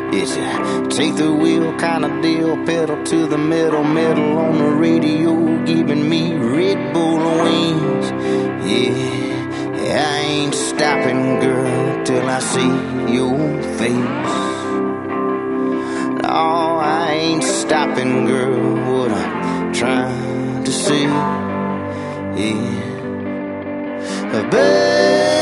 It's a take the wheel kind of deal, pedal to the metal on the radio, giving me Red Bull wings. Yeah, I ain't stopping, girl, till I see your face. No, I ain't stopping, girl, what I'm trying to say. Yeah, baby.